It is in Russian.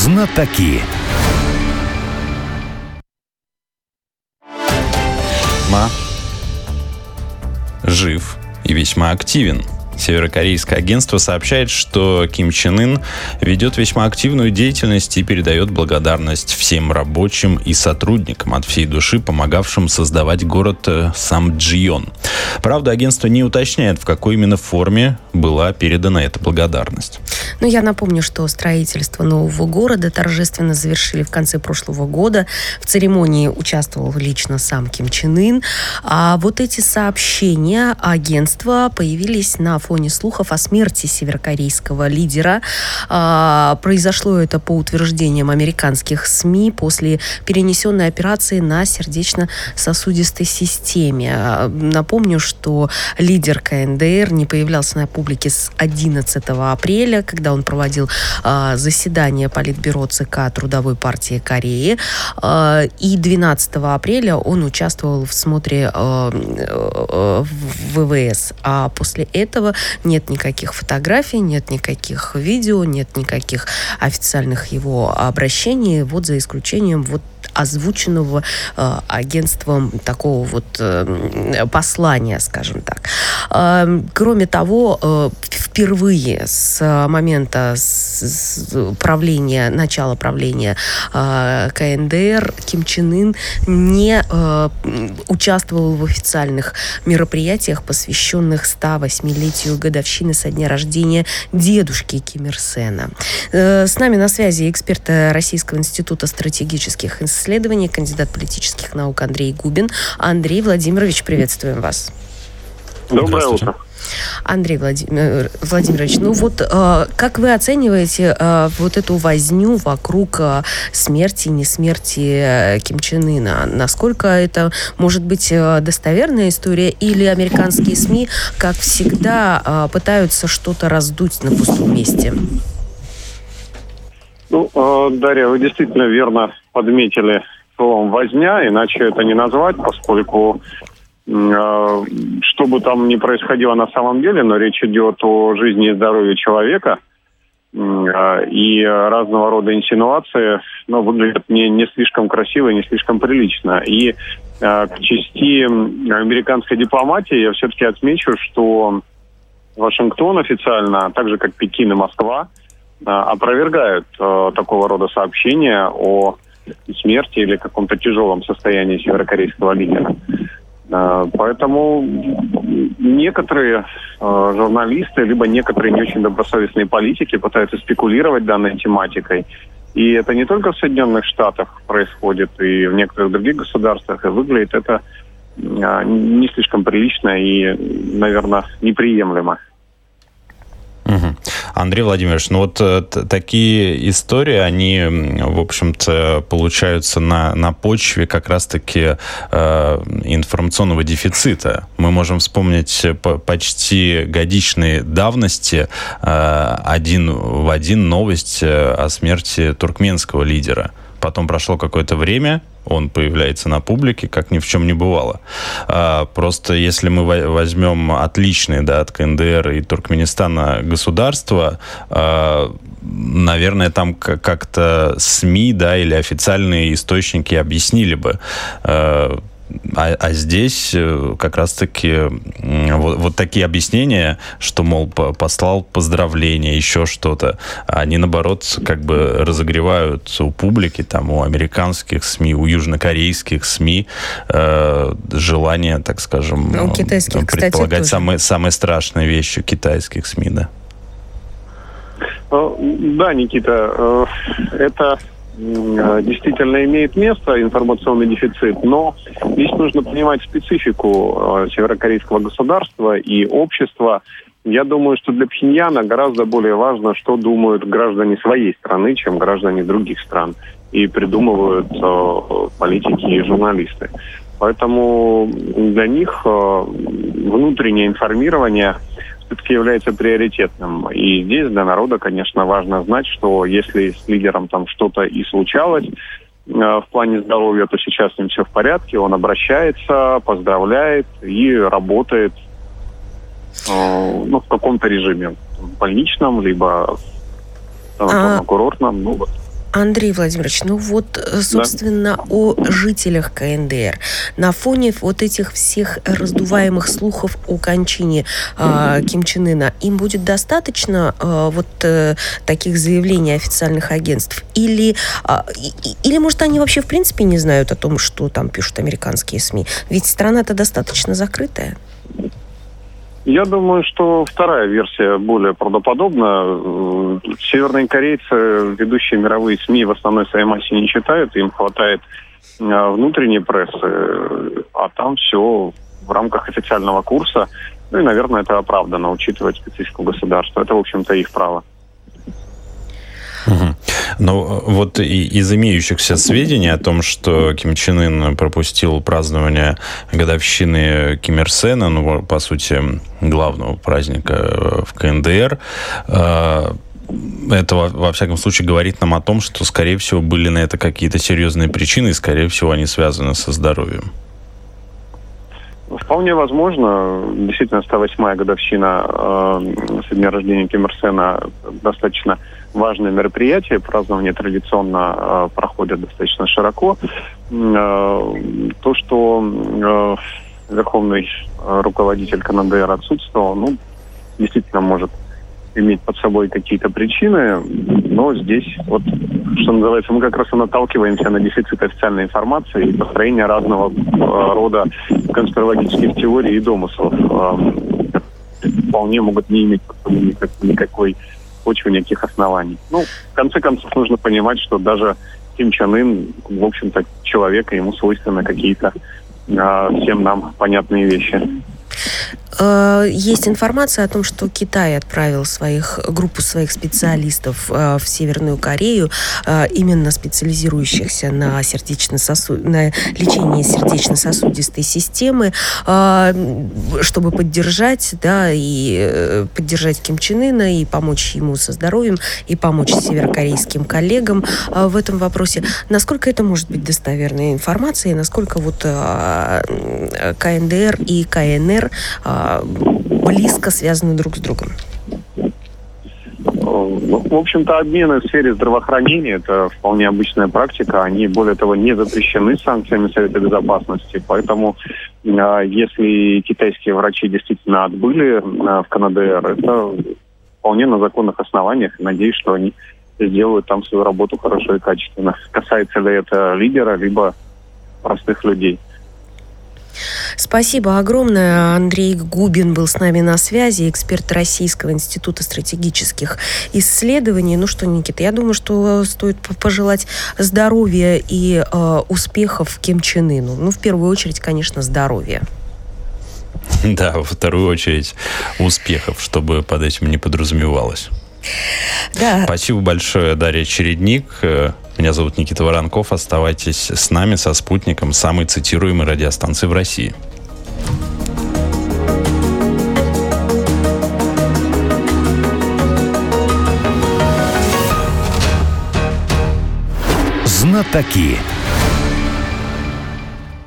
Знатоки. Жив и весьма активен. Северокорейское агентство сообщает, что Ким Чен Ын ведет весьма активную деятельность и передает благодарность всем рабочим и сотрудникам от всей души, помогавшим создавать город Самджион. Правда, агентство не уточняет, в какой именно форме была передана эта благодарность. Но я напомню, что строительство нового города торжественно завершили в конце прошлого года. В церемонии участвовал лично сам Ким Чен Ын. А вот эти сообщения агентства появились на фоне слухов о смерти северокорейского лидера. Произошло это по утверждениям американских СМИ после перенесенной операции на сердечно-сосудистой системе. Напомню, что лидер КНДР не появлялся на публике с 11 апреля, когда он проводил заседание Политбюро ЦК Трудовой партии Кореи. И 12 апреля он участвовал в смотре ВВС. А после этого нет никаких фотографий, нет никаких видео, нет никаких официальных его обращений, вот за исключением вот озвученного агентством такого вот послания, скажем так. Кроме того, впервые с момента начала правления КНДР Ким Чен Ын не участвовал в официальных мероприятиях, посвященных 108-летию годовщины со дня рождения дедушки Ким Ир Сена. С нами на связи эксперт Российского института стратегических исследований, кандидат политических наук Андрей Губин. Андрей Владимирович, приветствуем вас. Доброе утро. Андрей Владимирович, ну вот как вы оцениваете вот эту возню вокруг смерти и не смерти Ким Чен Ына? Насколько это может быть достоверная история, или американские СМИ, как всегда, пытаются что-то раздуть на пустом месте? Ну, Дарья, вы действительно верно подметили словом «возня», иначе это не назвать, поскольку что бы там ни происходило на самом деле, но речь идет о жизни и здоровье человека, и разного рода инсинуации, выглядят не слишком красиво и не слишком прилично. И к части американской дипломатии я все-таки отмечу, что Вашингтон официально, так же как Пекин и Москва, опровергают такого рода сообщения о смерти или каком-то тяжелом состоянии северокорейского лидера. Поэтому некоторые журналисты, либо некоторые не очень добросовестные политики пытаются спекулировать данной тематикой. И это не только в Соединенных Штатах происходит, и в некоторых других государствах, и выглядит это не слишком прилично и, наверное, неприемлемо. Угу. Андрей Владимирович, такие истории, они, в общем-то, получаются на почве как раз-таки информационного дефицита. Мы можем вспомнить почти годичной давности один в один новость о смерти туркменского лидера. Потом прошло какое-то время, он появляется на публике, как ни в чем не бывало. Просто если мы возьмем отличные от КНДР и Туркменистана государства, наверное, там как-то СМИ, или официальные источники объяснили бы. А здесь как раз-таки вот такие объяснения, что, мол, послал поздравления, еще что-то, они, наоборот, как бы разогревают у публики, у американских СМИ, у южнокорейских СМИ желание, так скажем, предполагать самые страшные вещи китайских СМИ, да? Да, Никита, это действительно имеет место, информационный дефицит, но здесь нужно понимать специфику северокорейского государства и общества. Я думаю, что для Пхеньяна гораздо более важно, что думают граждане своей страны, чем граждане других стран, и придумывают политики и журналисты. Поэтому для них внутреннее информирование все-таки является приоритетным. И здесь для народа, конечно, важно знать, что если с лидером там что-то и случалось в плане здоровья, то сейчас с ним все в порядке, он обращается, поздравляет и работает в каком-то режиме, в больничном, либо курортном. Андрей Владимирович, собственно, о жителях КНДР. На фоне вот этих всех раздуваемых слухов о кончине Ким Чен Ына, им будет достаточно таких заявлений официальных агентств? Или, может, они вообще в принципе не знают о том, что там пишут американские СМИ? Ведь страна-то достаточно закрытая. Я думаю, что вторая версия более правдоподобна. Северные корейцы, ведущие мировые СМИ, в основной своей массе не читают, им хватает внутренней прессы, а там все в рамках официального курса. Ну и, наверное, это оправдано, учитывая специфику государства. Это, в общем-то, их право. Угу. Но вот из имеющихся сведений о том, что Ким Чен Ын пропустил празднование годовщины Ким Ир Сена, по сути, главного праздника в КНДР, это, во всяком случае, говорит нам о том, что, скорее всего, были на это какие-то серьезные причины, и, скорее всего, они связаны со здоровьем. Вполне возможно. Действительно, 108-я годовщина со дня рождения Ким Ир Сена достаточно важное мероприятие. Празднование традиционно проходит достаточно широко. То, что верховный руководитель КНДР отсутствовал, действительно может иметь под собой какие-то причины, но здесь, что называется, мы как раз и наталкиваемся на дефицит официальной информации и построение разного рода конспирологических теорий и домыслов. Вполне могут не иметь никакой почвы, никаких оснований. В конце концов, нужно понимать, что даже Ким Чен Ын, в общем-то, человек, и ему свойственны какие-то всем нам понятные вещи. Есть информация о том, что Китай отправил группу своих специалистов в Северную Корею, именно специализирующихся на лечении сердечно-сосудистой системы, чтобы поддержать Ким Чен Ына и помочь ему со здоровьем, и помочь северокорейским коллегам в этом вопросе. Насколько это может быть достоверной информацией, насколько КНДР и КНР близко связаны друг с другом? В общем-то, обмены в сфере здравоохранения – это вполне обычная практика. Они, более того, не запрещены санкциями Совета Безопасности. Поэтому, если китайские врачи действительно отбыли в КНДР, это вполне на законных основаниях. Надеюсь, что они сделают там свою работу хорошо и качественно. Касается ли это лидера, либо простых людей. Спасибо огромное. Андрей Губин был с нами на связи, эксперт Российского института стратегических исследований. Никита, я думаю, что стоит пожелать здоровья и успехов Ким Чен Ыну. В первую очередь, конечно, здоровья. Да, во вторую очередь успехов, чтобы под этим не подразумевалось. Да. Спасибо большое, Дарья Чередник. Меня зовут Никита Воронков. Оставайтесь с нами, со «Спутником», самой цитируемой радиостанции в России. Знатоки.